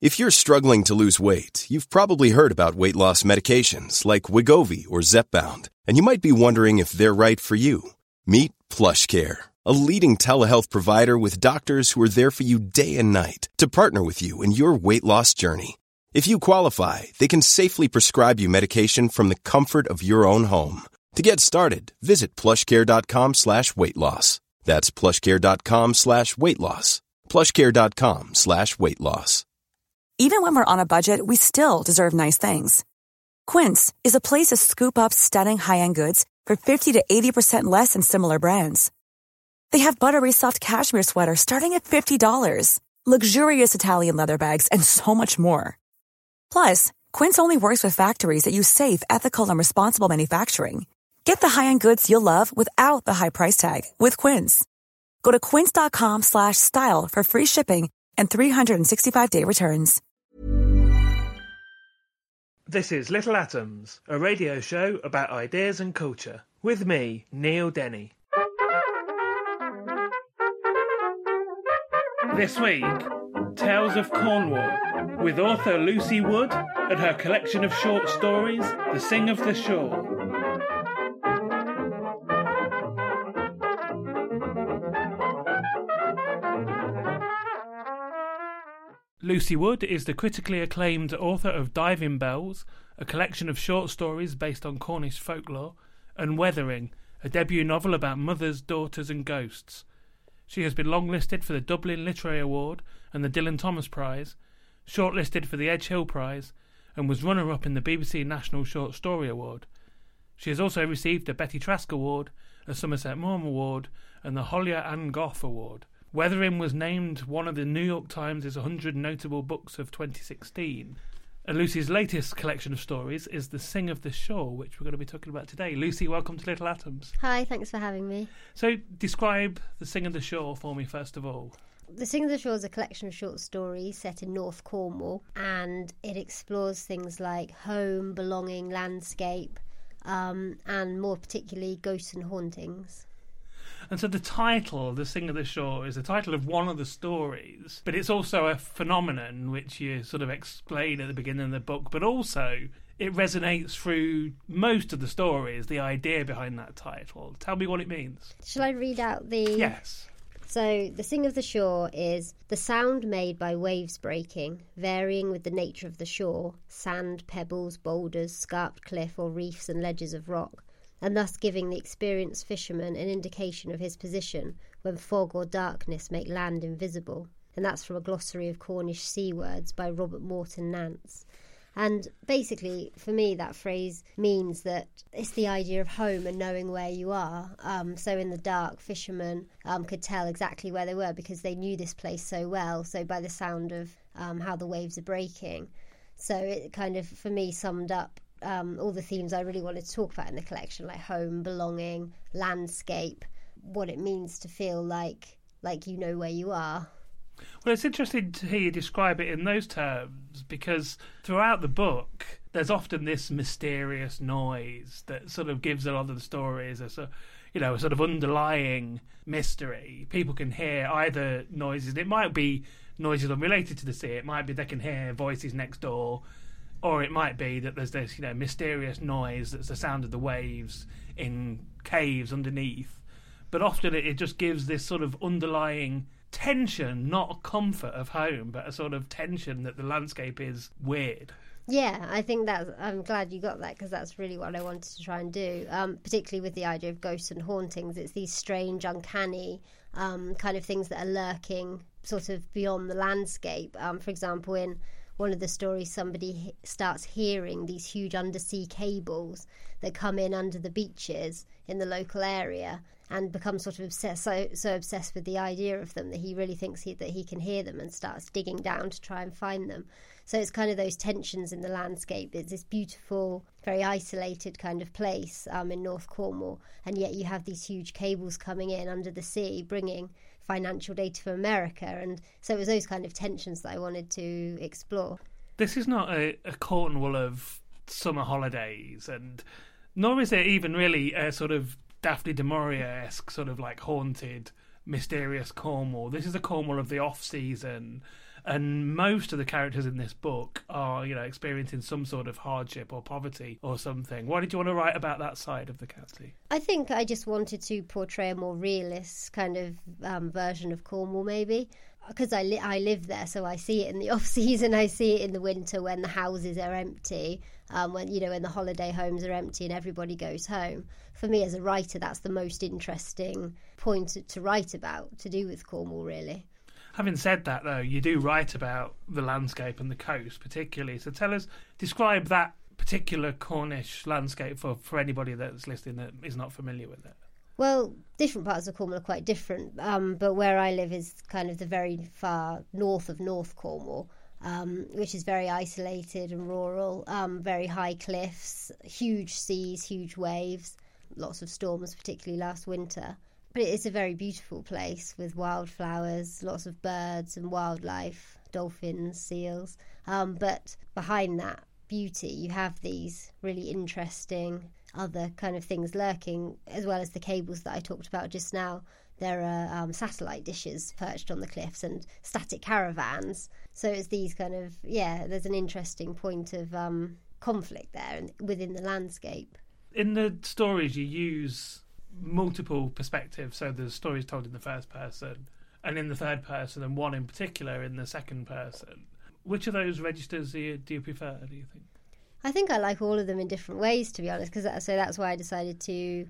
If you're struggling to lose weight, you've probably heard about weight loss medications like Wegovy or Zepbound, and you might be wondering if they're right for you. Meet PlushCare, a leading telehealth provider with doctors who are there for you day and night to partner with you in your weight loss journey. If you qualify, they can safely prescribe you medication from the comfort of your own home. To get started, visit plushcare.com/weight-loss. That's plushcare.com/weight-loss. plushcare.com/weight-loss. Even when we're on a budget, we still deserve nice things. Quince is a place to scoop up stunning high-end goods for 50 to 80% less than similar brands. They have buttery soft cashmere sweaters starting at $50, luxurious Italian leather bags, and so much more. Plus, Quince only works with factories that use safe, ethical, and responsible manufacturing. Get the high-end goods you'll love without the high price tag with Quince. Go to quince.com/style for free shipping and 365-day returns. This is Little Atoms, a radio show about ideas and culture, with me, Neil Denny. This week, Tales of Cornwall, with author Lucy Wood and her collection of short stories, The Sing of the Shore. Lucy Wood is the critically acclaimed author of Diving Bells, a collection of short stories based on Cornish folklore, and Weathering, a debut novel about mothers, daughters and ghosts. She has been longlisted for the Dublin Literary Award and the Dylan Thomas Prize, shortlisted for the Edge Hill Prize, and was runner-up in the BBC National Short Story Award. She has also received a Betty Trask Award, a Somerset Maugham Award, and the Hollier Ann Goff Award. Weathering was named one of the New York Times' 100 Notable Books of 2016. And Lucy's latest collection of stories is The Sing of the Shore, which we're going to be talking about today. Lucy, welcome to Little Atoms. Hi, thanks for having me. So describe The Sing of the Shore for me, first of all. The Sing of the Shore is a collection of short stories set in North Cornwall, and it explores things like home, belonging, landscape, and more particularly ghosts and hauntings. And so the title, The Sing of the Shore, is the title of one of the stories, but it's also a phenomenon which you sort of explain at the beginning of the book, but also it resonates through most of the stories, the idea behind that title. Tell me what it means. Shall I read out the... Yes. So, The Sing of the Shore is the sound made by waves breaking, varying with the nature of the shore, sand, pebbles, boulders, scarped cliff or reefs and ledges of rock, and thus giving the experienced fisherman an indication of his position when fog or darkness make land invisible. And that's from a glossary of Cornish sea words by Robert Morton Nance. And basically, for me, that phrase means that it's the idea of home and knowing where you are. So in the dark, fishermen could tell exactly where they were because they knew this place so well. So by the sound of how the waves are breaking. So it kind of, for me, summed up all the themes I really wanted to talk about in the collection, like home, belonging, landscape, what it means to feel like you know where you are. Well, it's interesting to hear you describe it in those terms, because throughout the book there's often this mysterious noise that sort of gives a lot of the stories a sort of underlying mystery. People can hear either noises, and it might be noises unrelated to the sea, it might be they can hear voices next door, or it might be that there's this, mysterious noise that's the sound of the waves in caves underneath. But often it just gives this sort of underlying tension, not a comfort of home, but a sort of tension that the landscape is weird. Yeah, I think I'm glad you got that, because that's really what I wanted to try and do, particularly with the idea of ghosts and hauntings. It's these strange, uncanny kind of things that are lurking sort of beyond the landscape. For example, in one of the stories, somebody starts hearing these huge undersea cables that come in under the beaches in the local area, and becomes sort of obsessed, so obsessed with the idea of them that he really thinks that he can hear them, and starts digging down to try and find them. So it's kind of those tensions in the landscape. It's this beautiful, very isolated kind of place in North Cornwall, and yet you have these huge cables coming in under the sea, bringing financial data from America. And so it was those kind of tensions that I wanted to explore. This is not a Cornwall of summer holidays, and nor is it even really a sort of Daphne du Maurier-esque sort of like haunted, mysterious Cornwall. This is a Cornwall of the off-season, And most of the characters in this book are, experiencing some sort of hardship or poverty or something. Why did you want to write about that side of the county? I think I just wanted to portray a more realist kind of version of Cornwall, maybe. Because I live there, so I see it in the off-season, I see it in the winter when the houses are empty, when the holiday homes are empty and everybody goes home. For me as a writer, that's the most interesting point to write about, to do with Cornwall, really. Having said that, though, you do write about the landscape and the coast particularly. So describe that particular Cornish landscape for anybody that's listening that is not familiar with it. Well, different parts of Cornwall are quite different, but where I live is kind of the very far north of North Cornwall, which is very isolated and rural, very high cliffs, huge seas, huge waves, lots of storms, particularly last winter. But it is a very beautiful place with wildflowers, lots of birds and wildlife, dolphins, seals. But behind that beauty, you have these really interesting other kind of things lurking, as well as the cables that I talked about just now. There are satellite dishes perched on the cliffs and static caravans. So it's these kind of, there's an interesting point of conflict there within the landscape. In the stories, you use multiple perspectives. So there's stories told in the first person and in the third person, and one in particular in the second person. Which of those registers do you prefer, do you think? I think I like all of them in different ways, to be honest, so that's why I decided to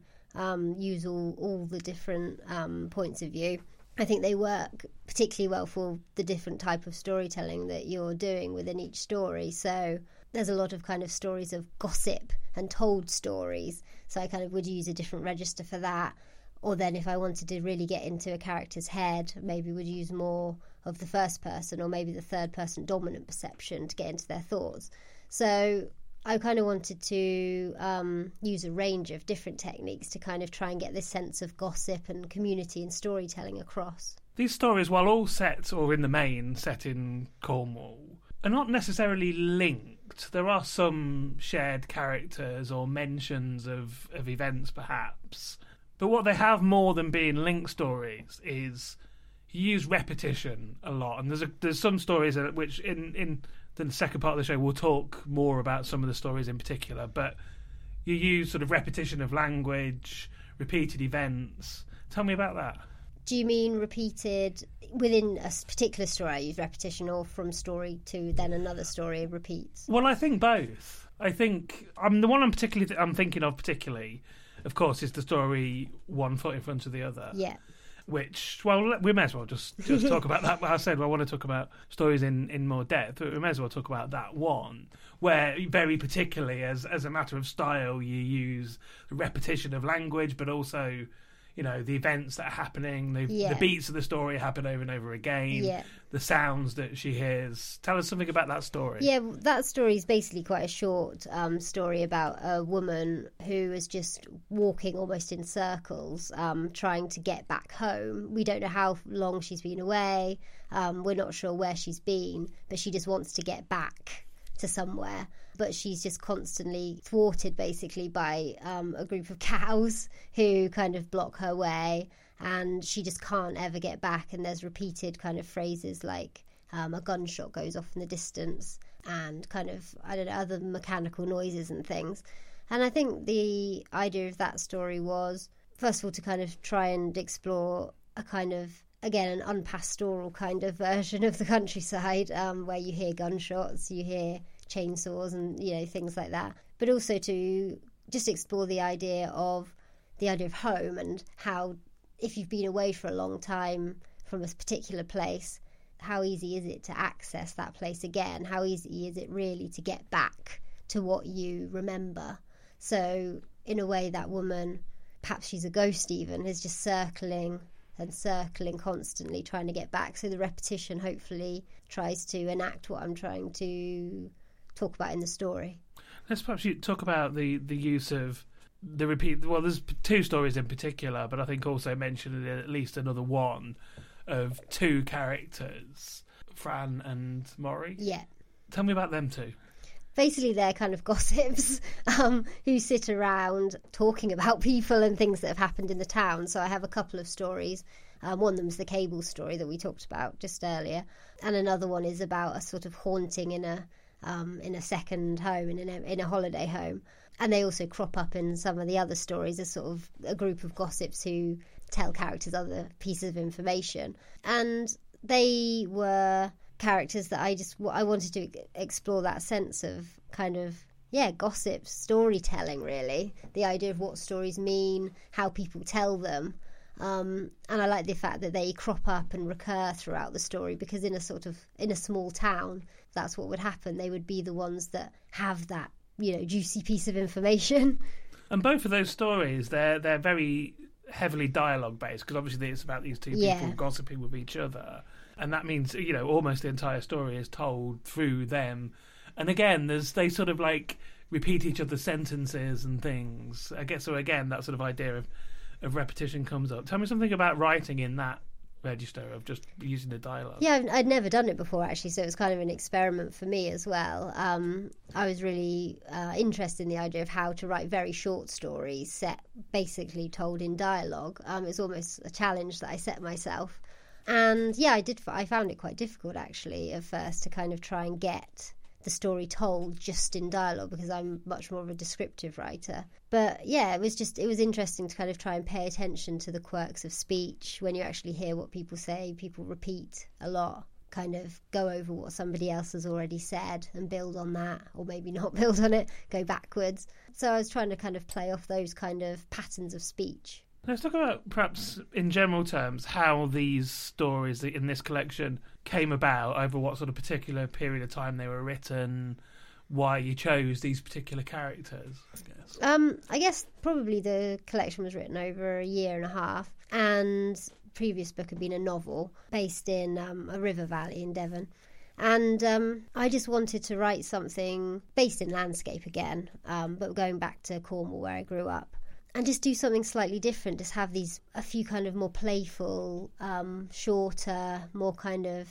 use all the different points of view. I think they work particularly well for the different type of storytelling that you're doing within each story. So there's a lot of kind of stories of gossip and told stories, so I kind of would use a different register for that. Or then if I wanted to really get into a character's head, maybe would use more of the first person or maybe the third person dominant perception to get into their thoughts. So I kind of wanted to use a range of different techniques to kind of try and get this sense of gossip and community and storytelling across. These stories, while all set, or in the main, set in Cornwall, are not necessarily linked. There are some shared characters or mentions of events, perhaps. But what they have more than being linked stories is you use repetition a lot. And there's some stories which in the second part of the show we'll talk more about some of the stories in particular, but you use sort of repetition of language, repeated events. Tell me about that. Do you mean repeated within a particular story? I use repetition, or from story to then another story repeats? Well, I think both. I think the one I'm thinking of particularly, of course, is the story One Foot in Front of the Other. Yeah. Which, well, we may as well just talk about that. I said I want to talk about stories in more depth, but we may as well talk about that one, where very particularly as a matter of style, you use repetition of language, but also, the events that are happening, the beats of the story happen over and over again, the sounds that she hears. Tell us something about that story. Yeah, that story is basically quite a short story about a woman who is just walking almost in circles, trying to get back home. We don't know how long she's been away. We're not sure where she's been, but she just wants to get back to somewhere. But she's just constantly thwarted, basically, by a group of cows who kind of block her way, and she just can't ever get back. And there's repeated kind of phrases like a gunshot goes off in the distance and kind of, other mechanical noises and things. And I think the idea of that story was, first of all, to kind of try and explore a kind of, again, an unpastoral kind of version of the countryside, where you hear gunshots, you hear chainsaws and things like that, but also to just explore the idea of home and how, if you've been away for a long time from a particular place, how easy is it to access that place again? How easy is it really to get back to what you remember? So in a way, that woman, perhaps she's a ghost even, is just circling and circling constantly, trying to get back. So the repetition hopefully tries to enact what I'm trying to talk about in the story. Let's perhaps talk about the use of the repeat. Well, there's two stories in particular, but I think also mentioned at least another one of two characters, Fran and Maury. Yeah. Tell me about them two. Basically, they're kind of gossips who sit around talking about people and things that have happened in the town. So I have a couple of stories One of them is the Cable story that we talked about just earlier, and another one is about a sort of haunting in a second home, in a holiday home. And they also crop up in some of the other stories as sort of a group of gossips who tell characters other pieces of information. And they were characters that I wanted to explore that sense of kind of, gossip, storytelling, really. The idea of what stories mean, how people tell them. And I like the fact that they crop up and recur throughout the story, because in a small town, that's what would happen. They would be the ones that have that, juicy piece of information. And both of those stories, they're very heavily dialogue based, because obviously it's about these two people gossiping with each other, and that means almost the entire story is told through them. And again, they sort of like repeat each other's sentences and things. I guess so. Again, that sort of idea of repetition comes up. Tell me something about writing in that register of just using the dialogue. Yeah, I'd never done it before, actually, so it was kind of an experiment for me as well. I was really interested in the idea of how to write very short stories set basically told in dialogue. It was almost a challenge that I set myself. And I found it quite difficult, actually, at first, to kind of try and get the story told just in dialogue, because I'm much more of a descriptive writer. But it was interesting to kind of try and pay attention to the quirks of speech. When you actually hear what people say, people repeat a lot, kind of go over what somebody else has already said and build on that, or maybe not build on it, go backwards. So I was trying to kind of play off those kind of patterns of speech. Let's talk about, perhaps in general terms, how these stories in this collection came about, over what sort of particular period of time they were written, why you chose these particular characters, I guess. I guess probably the collection was written over a year and a half, and the previous book had been a novel based in a river valley in Devon. And I just wanted to write something based in landscape again, but going back to Cornwall where I grew up. And just do something slightly different, just have a few kind of more playful, shorter, more kind of,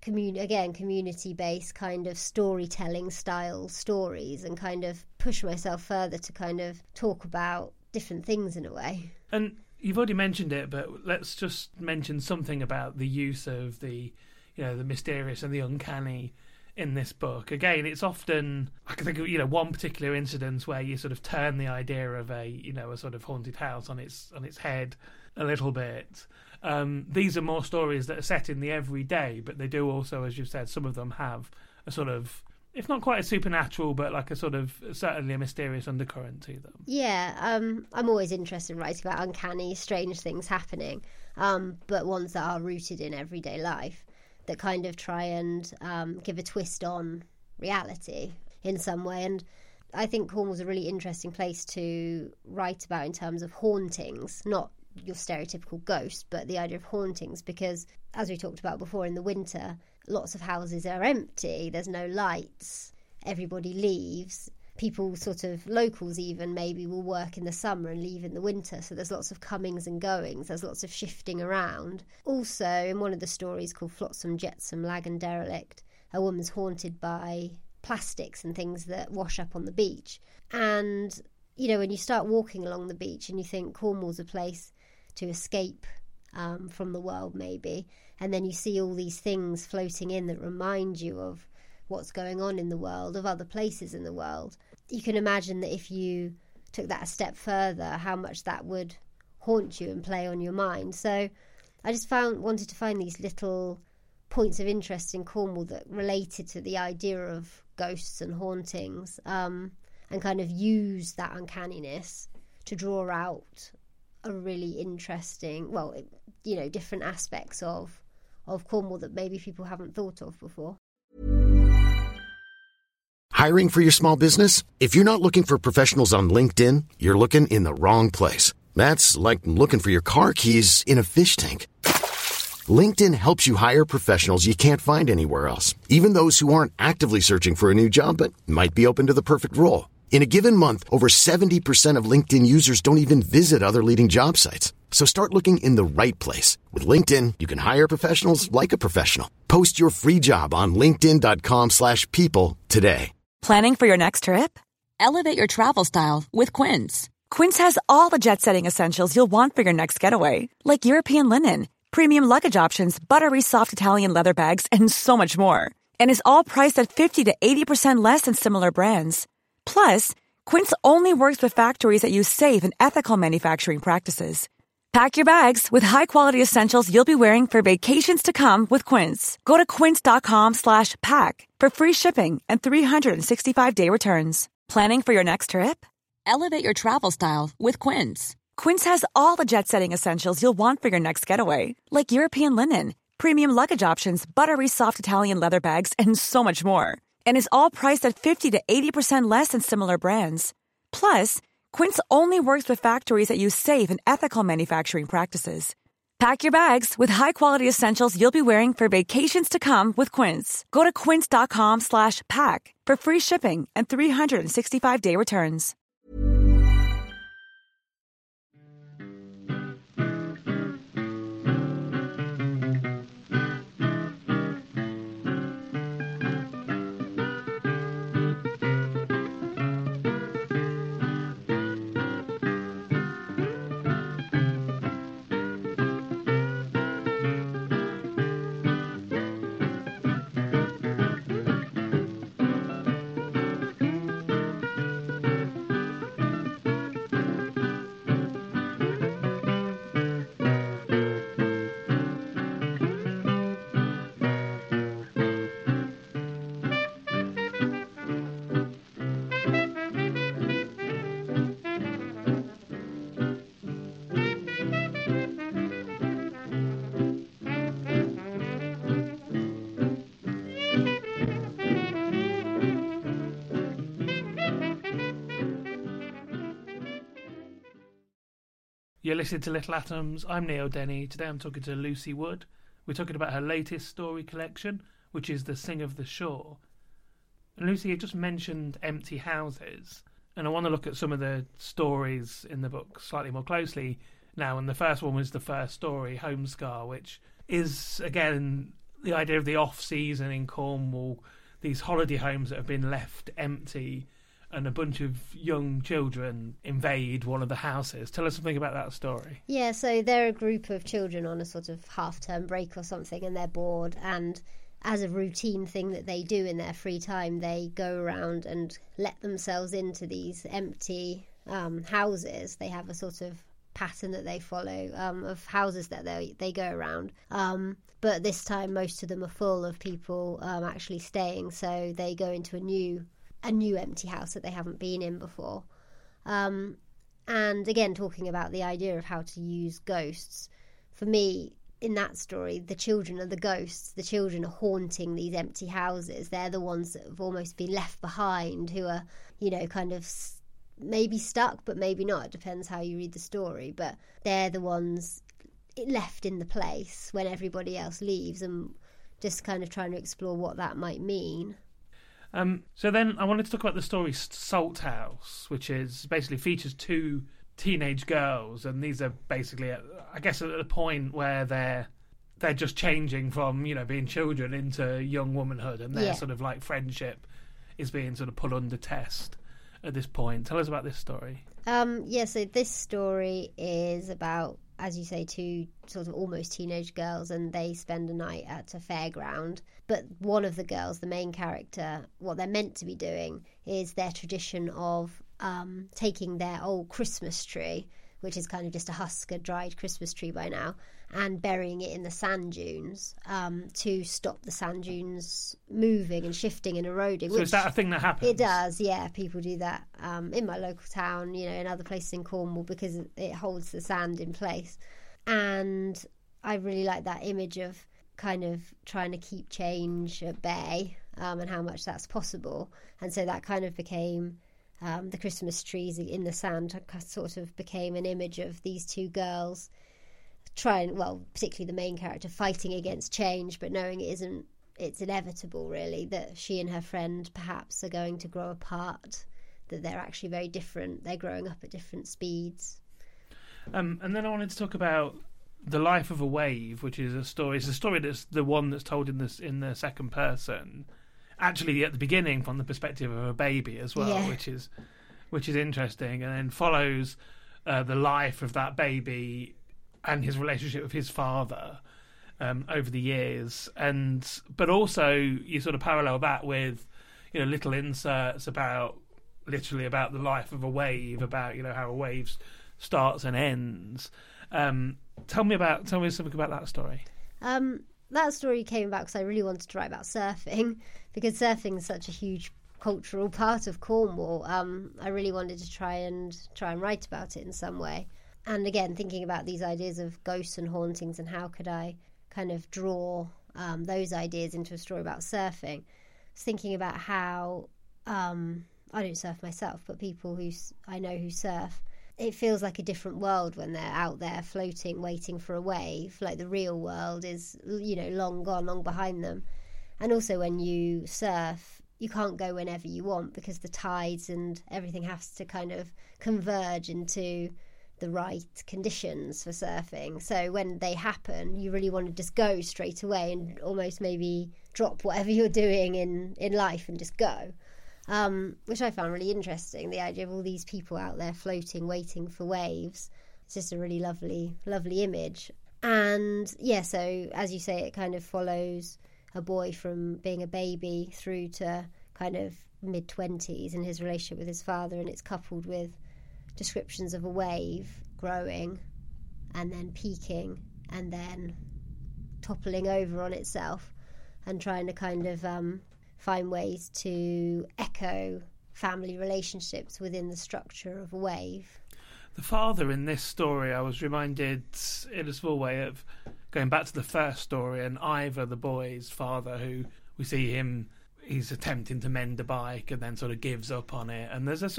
community-based kind of storytelling style stories, and kind of push myself further to kind of talk about different things in a way. And you've already mentioned it, but let's just mention something about the use of the mysterious and the uncanny in this book. Again, it's often, I can think of one particular incident where you sort of turn the idea of a sort of haunted house on its head a little bit. These are more stories that are set in the everyday, but they do also, as you've said, some of them have a sort of, if not quite a supernatural, but like a sort of certainly a mysterious undercurrent to them. Yeah, I'm always interested in writing about uncanny, strange things happening, but ones that are rooted in everyday life, that kind of try and give a twist on reality in some way. And I think Cornwall's a really interesting place to write about in terms of hauntings, not your stereotypical ghost, but the idea of hauntings, because as we talked about before, in the winter, lots of houses are empty, there's no lights, everybody leaves. People locals even maybe will work in the summer and leave in the winter, so there's lots of comings and goings, there's lots of shifting around. Also, in one of the stories called Flotsam, Jetsam, Lag and Derelict, a woman's haunted by plastics and things that wash up on the beach. And, when you start walking along the beach and you think Cornwall's a place to escape from the world maybe, and then you see all these things floating in that remind you of what's going on in the world, of other places in the world, you can imagine that if you took that a step further, how much that would haunt you and play on your mind. So I just wanted to find these little points of interest in Cornwall that related to the idea of ghosts and hauntings, and kind of use that uncanniness to draw out a really interesting, different aspects of Cornwall that maybe people haven't thought of before. Hiring for your small business? If you're not looking for professionals on LinkedIn, you're looking in the wrong place. That's like looking for your car keys in a fish tank. LinkedIn helps you hire professionals you can't find anywhere else, even those who aren't actively searching for a new job but might be open to the perfect role. In a given month, over 70% of LinkedIn users don't even visit other leading job sites. So start looking in the right place. With LinkedIn, you can hire professionals like a professional. Post your free job on linkedin.com/people today. Planning for your next trip? Elevate your travel style with Quince. Quince has all the jet-setting essentials you'll want for your next getaway, like European linen, premium luggage options, buttery soft Italian leather bags, and so much more. And is all priced at 50 to 80% less than similar brands. Plus, Quince only works with factories that use safe and ethical manufacturing practices. Pack your bags with high-quality essentials you'll be wearing for vacations to come with Quince. Go to quince.com/pack for free shipping and 365-day returns. Planning for your next trip? Elevate your travel style with Quince. Quince has all the jet-setting essentials you'll want for your next getaway, like European linen, premium luggage options, buttery soft Italian leather bags, and so much more. And is all priced at 50 to 80% less than similar brands. Plus, Quince only works with factories that use safe and ethical manufacturing practices. Pack your bags with high-quality essentials you'll be wearing for vacations to come with Quince. Go to quince.com/pack for free shipping and 365-day returns. You're listening to Little Atoms. I'm Neil Denny. Today I'm talking to Lucy Wood. We're talking about her latest story collection, which is The Sing of the Shore. And Lucy, you just mentioned empty houses, and I want to look at some of the stories in the book slightly more closely now. And the first one was the first story, Homescar, which is, again, the idea of the off-season in Cornwall, these holiday homes that have been left empty, and a bunch of young children invade one of the houses. Tell us something about that story. Yeah, so they're a group of children on a sort of half-term break or something, and they're bored, and as a routine thing that they do in their free time, they go around and let themselves into these empty houses. They have a sort of pattern that they follow of houses that they go around. But this time, most of them are full of people actually staying, so they go into a new empty house that they haven't been in before. And again, talking about the idea of how to use ghosts, for me, in that story, the children are the ghosts. The children are haunting these empty houses. They're the ones that have almost been left behind, who are, kind of maybe stuck, but maybe not. It depends how you read the story. But they're the ones left in the place when everybody else leaves, and just kind of trying to explore what that might mean. So then I wanted to talk about the story Salt House, which is basically features two teenage girls, and these are basically, I guess, at a point where they're just changing from, being children into young womanhood, and their sort of like friendship is being sort of put under test at this point. Tell us about this story. So this story is about, as you say, two sort of almost teenage girls, and they spend a night at a fairground. But one of the girls, the main character, what they're meant to be doing is their tradition of taking their old Christmas tree, which is kind of just a husk, a dried Christmas tree by now, and burying it in the sand dunes to stop the sand dunes moving and shifting and eroding. So is that a thing that happens? It does, yeah. People do that in my local town, in other places in Cornwall, because it holds the sand in place. And I really like that image of kind of trying to keep change at bay and how much that's possible. And so that kind of became... the Christmas trees in the sand sort of became an image of these two girls particularly the main character, fighting against change, but knowing it's inevitable, really, that she and her friend perhaps are going to grow apart, that they're actually very different, they're growing up at different speeds. And then I wanted to talk about The Life of a Wave, which is a story. It's a story that's the one that's told in the second person, actually at the beginning from the perspective of a baby as well, which is interesting, and then follows the life of that baby and his relationship with his father over the years, but also you sort of parallel that with, you know, little inserts about literally about the life of a wave, about, you know, how a wave starts and ends. Tell me something about that story. That story came about because I really wanted to write about surfing, because surfing is such a huge cultural part of Cornwall. I really wanted to try and write about it in some way. And again, thinking about these ideas of ghosts and hauntings and how could I kind of draw those ideas into a story about surfing. I was thinking about how I don't surf myself, but people who I know who surf, it feels like a different world when they're out there floating, waiting for a wave. Like the real world is, you know, long gone, long behind them. And also when you surf, you can't go whenever you want because the tides and everything has to kind of converge into the right conditions for surfing. So when they happen, you really want to just go straight away and almost maybe drop whatever you're doing in life and just go. Which I found really interesting, the idea of all these people out there floating, waiting for waves. It's just a really lovely image. And yeah, so as you say, it kind of follows a boy from being a baby through to kind of mid-20s and his relationship with his father, and it's coupled with descriptions of a wave growing and then peaking and then toppling over on itself, and trying to kind of find ways to echo family relationships within the structure of a wave. The father in this story, I was reminded in a small way of going back to the first story and Ivor, the boy's father, who we see him, he's attempting to mend a bike and then sort of gives up on it. And there's a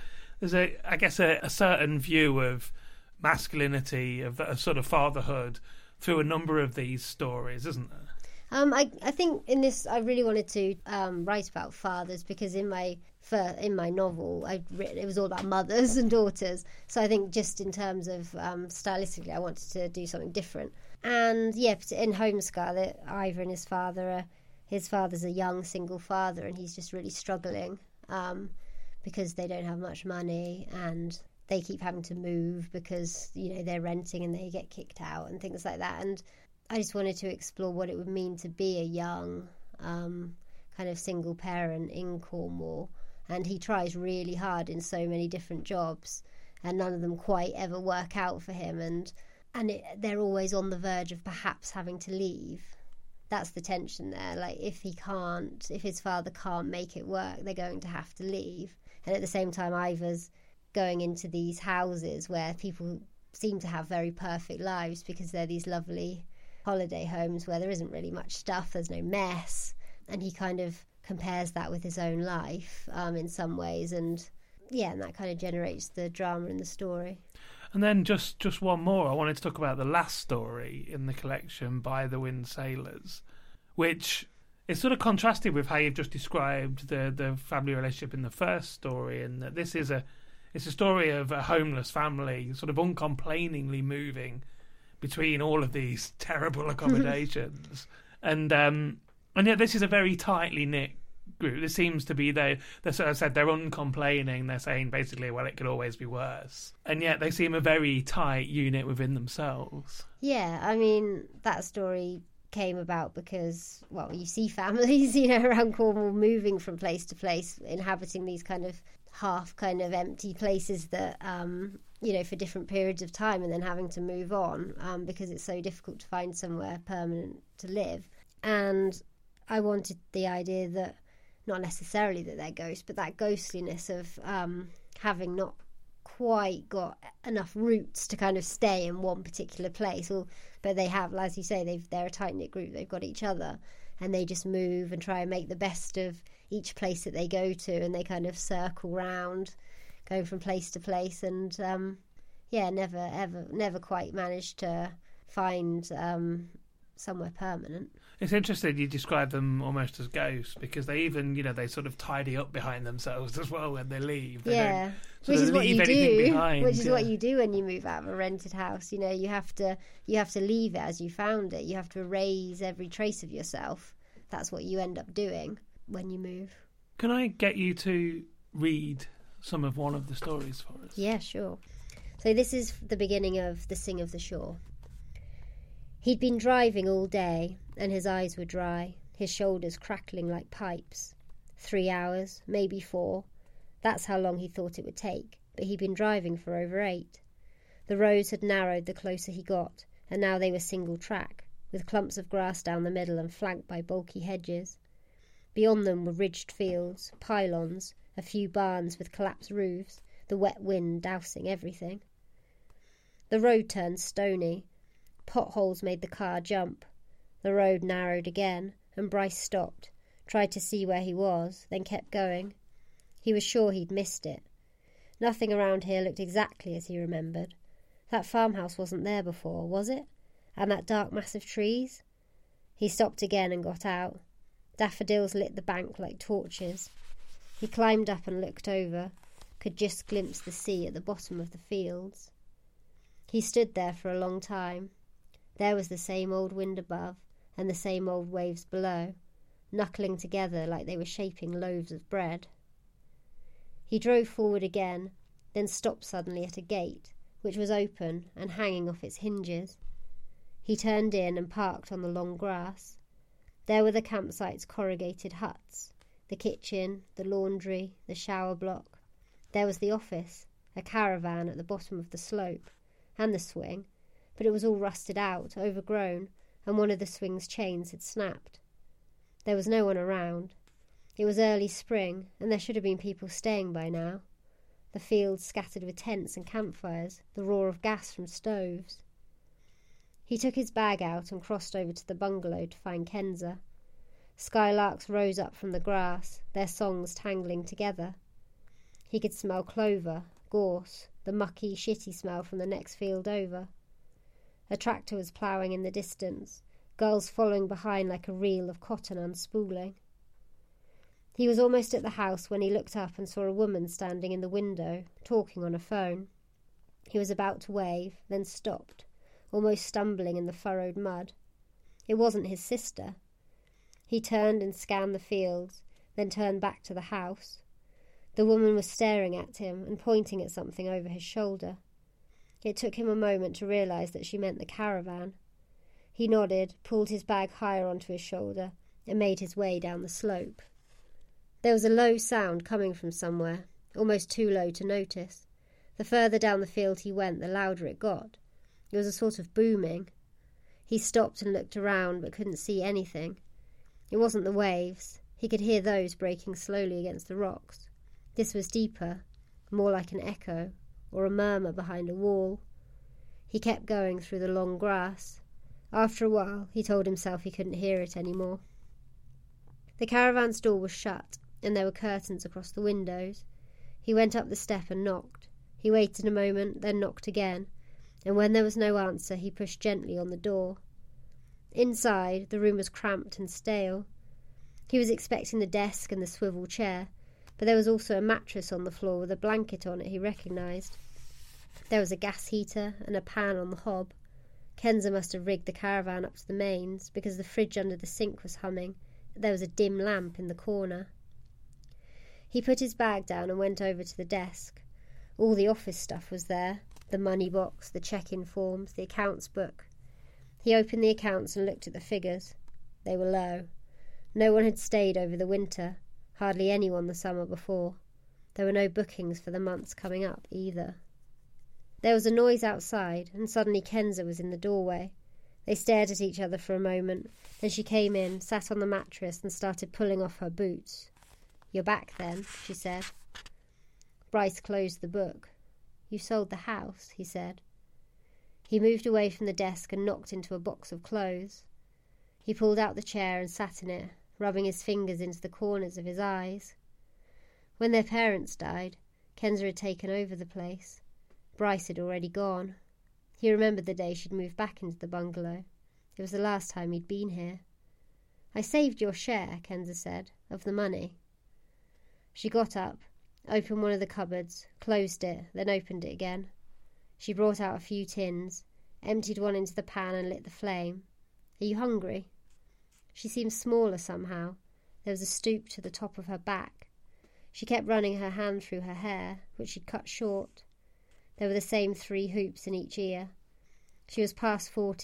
certain view of masculinity, of sort of fatherhood through a number of these stories, isn't there? I think in this I really wanted to write about fathers, because in my novel it was all about mothers and daughters. So I think just in terms of stylistically, I wanted to do something different. And yeah, in Homescar, that Ivor and his father's a young single father, and he's just really struggling because they don't have much money and they keep having to move because, you know, they're renting and they get kicked out and things like that. And I just wanted to explore what it would mean to be a young kind of single parent in Cornwall. And he tries really hard in so many different jobs, and none of them quite ever work out for him. And they're always on the verge of perhaps having to leave. That's the tension there. Like, if his father can't make it work, they're going to have to leave. And at the same time, Ivor's going into these houses where people seem to have very perfect lives because they're these lovely holiday homes where there isn't really much stuff, there's no mess, and he kind of compares that with his own life in some ways, and that kind of generates the drama in the story. And then just one more, I wanted to talk about the last story in the collection, By the Wind Sailors, which is sort of contrasted with how you've just described the family relationship in the first story, and that this is it's a story of a homeless family sort of uncomplainingly moving between all of these terrible accommodations. And yet this is a very tightly knit group. This seems to be, they're sort of said, they're uncomplaining. They're saying basically, well, it could always be worse. And yet they seem a very tight unit within themselves. Yeah, I mean, that story came about because, well, you see families, you know, around Cornwall moving from place to place, inhabiting these kind of half kind of empty places that you know, for different periods of time, and then having to move on because it's so difficult to find somewhere permanent to live. And I wanted the idea that not necessarily that they're ghosts, but that ghostliness of having not quite got enough roots to kind of stay in one particular place, but they have, as you say, they're a tight-knit group, they've got each other, and they just move and try and make the best of each place that they go to, and they kind of circle round, going from place to place, and never quite managed to find somewhere permanent. It's interesting you describe them almost as ghosts, because they even, you know, they sort of tidy up behind themselves as well when they leave. They which is what you do. Behind. Which is what you do when you move out of a rented house. You know, you have to leave it as you found it. You have to erase every trace of yourself. That's what you end up doing when you move. Can I get you to read one of the stories for us? Yeah, sure. So this is the beginning of The Sing of the Shore. He'd been driving all day, and his eyes were dry, his shoulders crackling like pipes. 3 hours, maybe 4. That's how long he thought it would take, but he'd been driving for over 8. The roads had narrowed the closer he got, and now they were single track, with clumps of grass down the middle and flanked by bulky hedges. Beyond them were ridged fields, pylons, a few barns with collapsed roofs, the wet wind dousing everything. The road turned stony. Potholes made the car jump. The road narrowed again, and Bryce stopped, tried to see where he was, then kept going. He was sure he'd missed it. Nothing around here looked exactly as he remembered. That farmhouse wasn't there before, was it? And that dark mass of trees? He stopped again and got out. Daffodils lit the bank like torches. He climbed up and looked over, could just glimpse the sea at the bottom of the fields. He stood there for a long time. There was the same old wind above, and the same old waves below, knuckling together like they were shaping loaves of bread. He drove forward again, then stopped suddenly at a gate, which was open and hanging off its hinges. He turned in and parked on the long grass. There were the campsite's corrugated huts, the kitchen, the laundry, the shower block. There was the office, a caravan at the bottom of the slope, and the swing, but it was all rusted out, overgrown, and one of the swing's chains had snapped. There was no one around. It was early spring, and there should have been people staying by now. The fields scattered with tents and campfires, the roar of gas from stoves. He took his bag out and crossed over to the bungalow to find Kenza. Skylarks rose up from the grass, their songs tangling together. He could smell clover, gorse, the mucky, shitty smell from the next field over. A tractor was ploughing in the distance, gulls following behind like a reel of cotton unspooling. He was almost at the house when he looked up and saw a woman standing in the window, talking on a phone. He was about to wave, then stopped, almost stumbling in the furrowed mud. It wasn't his sister. He turned and scanned the fields, then turned back to the house. The woman was staring at him and pointing at something over his shoulder. It took him a moment to realise that she meant the caravan. He nodded, pulled his bag higher onto his shoulder, and made his way down the slope. There was a low sound coming from somewhere, almost too low to notice. The further down the field he went, the louder it got. It was a sort of booming. He stopped and looked around, but couldn't see anything. It wasn't the waves. He could hear those breaking slowly against the rocks. This was deeper, more like an echo, or a murmur behind a wall. He kept going through the long grass. After a while, he told himself he couldn't hear it anymore. The caravan's door was shut, and there were curtains across the windows. He went up the step and knocked. He waited a moment, then knocked again, and when there was no answer, he pushed gently on the door. Inside, the room was cramped and stale. He was expecting the desk and the swivel chair, but there was also a mattress on the floor with a blanket on it he recognised. There was a gas heater and a pan on the hob. Kenza must have rigged the caravan up to the mains, because the fridge under the sink was humming. There was a dim lamp in the corner. He put his bag down and went over to the desk. All the office stuff was there, the money box, the check-in forms, the accounts book. He opened the accounts and looked at the figures. They were low. No one had stayed over the winter, hardly anyone the summer before. There were no bookings for the months coming up either. There was a noise outside, and suddenly Kenza was in the doorway. They stared at each other for a moment. Then she came in, sat on the mattress, and started pulling off her boots. "You're back, then," she said. Bryce closed the book. "You sold the house," he said. He moved away from the desk and knocked into a box of clothes. He pulled out the chair and sat in it, rubbing his fingers into the corners of his eyes. When their parents died, Kenza had taken over the place. Bryce had already gone. He remembered the day she'd moved back into the bungalow. It was the last time he'd been here. "I saved your share," Kenza said, "of the money." She got up, opened one of the cupboards, closed it, then opened it again. She brought out a few tins, emptied one into the pan and lit the flame. "Are you hungry?" She seemed smaller somehow. There was a stoop to the top of her back. She kept running her hand through her hair, which she'd cut short. There were the same 3 hoops in each ear. She was past 40,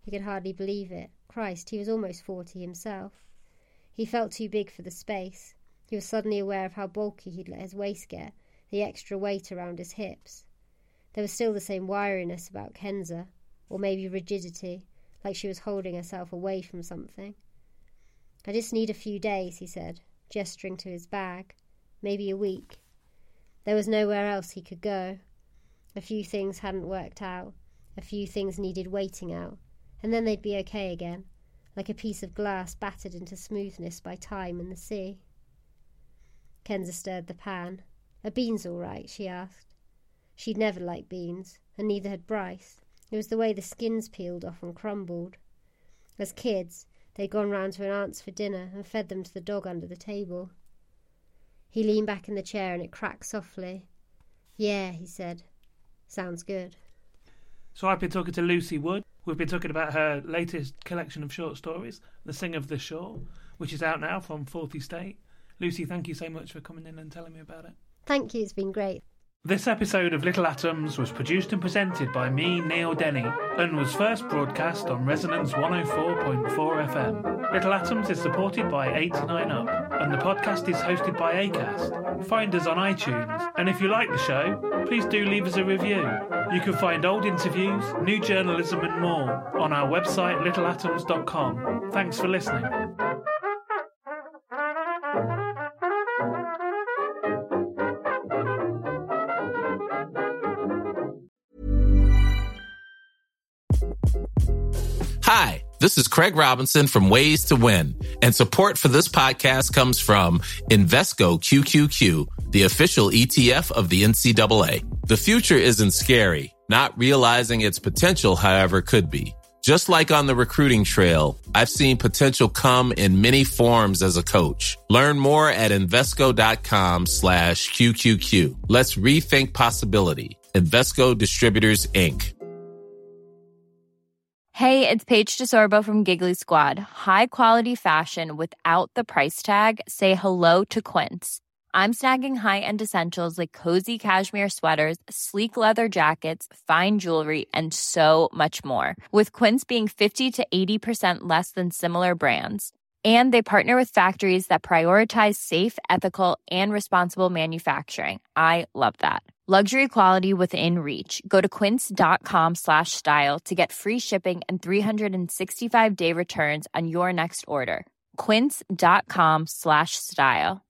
He could hardly believe it. Christ, he was almost 40 himself. He felt too big for the space. He was suddenly aware of how bulky he'd let his waist get, the extra weight around his hips. There was still the same wiriness about Kenza, or maybe rigidity, like she was holding herself away from something. I just need a few days, he said, gesturing to his bag. Maybe a week. There was nowhere else he could go. A few things hadn't worked out. A few things needed waiting out. And then they'd be okay again, like a piece of glass battered into smoothness by time and the sea. Kenza stirred the pan. Are beans all right? She asked. She'd never liked beans, and neither had Bryce. It was the way the skins peeled off and crumbled. As kids, they'd gone round to an aunt's for dinner and fed them to the dog under the table. He leaned back in the chair and it cracked softly. Yeah, he said. Sounds good. So I've been talking to Lucy Wood. We've been talking about her latest collection of short stories, The Sing of the Shore, which is out now from Fourth Estate. Lucy, thank you so much for coming in and telling me about it. Thank you, it's been great. This episode of Little Atoms was produced and presented by me, Neil Denny, and was first broadcast on Resonance 104.4 FM. Little Atoms is supported by 89UP, and the podcast is hosted by Acast. Find us on iTunes, and if you like the show, please do leave us a review. You can find old interviews, new journalism and more on our website littleatoms.com. Thanks for listening. Hi, this is Craig Robinson from Ways to Win, and support for this podcast comes from Invesco QQQ, the official ETF of the NCAA. The future isn't scary. Not realizing its potential, however, could be. Just like on the recruiting trail, I've seen potential come in many forms as a coach. Learn more at Invesco.com/QQQ. Let's rethink possibility. Invesco Distributors, Inc. Hey, it's Paige DeSorbo from Giggly Squad. High quality fashion without the price tag. Say hello to Quince. I'm snagging high-end essentials like cozy cashmere sweaters, sleek leather jackets, fine jewelry, and so much more. With Quince being 50 to 80% less than similar brands. And they partner with factories that prioritize safe, ethical, and responsible manufacturing. I love that. Luxury quality within reach. Go to quince.com/style to get free shipping and 365-day returns on your next order. Quince.com/style.